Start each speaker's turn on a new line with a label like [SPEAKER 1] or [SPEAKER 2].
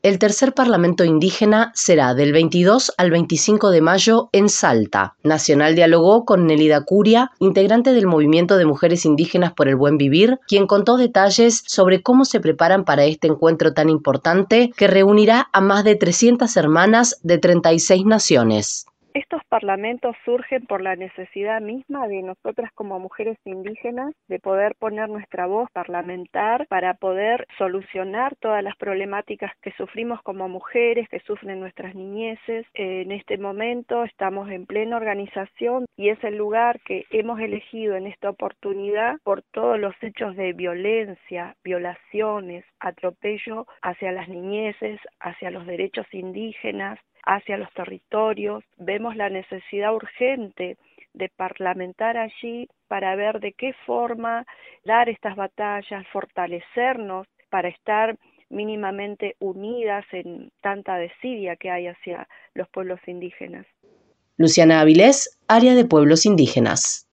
[SPEAKER 1] El tercer Parlamento Indígena será del 22 al 25 de mayo en Salta. Nacional dialogó con Nelida Curia, integrante del Movimiento de Mujeres Indígenas por el Buen Vivir, quien contó detalles sobre cómo se preparan para este encuentro tan importante que reunirá a más de 300 hermanas de 36 naciones.
[SPEAKER 2] Estos parlamentos surgen por la necesidad misma de nosotras como mujeres indígenas de poder poner nuestra voz, parlamentar, para poder solucionar todas las problemáticas que sufrimos como mujeres, que sufren nuestras niñeces. En este momento estamos en plena organización y es el lugar que hemos elegido en esta oportunidad por todos los hechos de violencia, violaciones, atropello hacia las niñeces, hacia los derechos indígenas, hacia los territorios. Vemos la necesidad urgente de parlamentar allí para ver de qué forma dar estas batallas, fortalecernos para estar mínimamente unidas en tanta desidia que hay hacia los pueblos indígenas.
[SPEAKER 1] Luciana Avilés, Área de Pueblos Indígenas.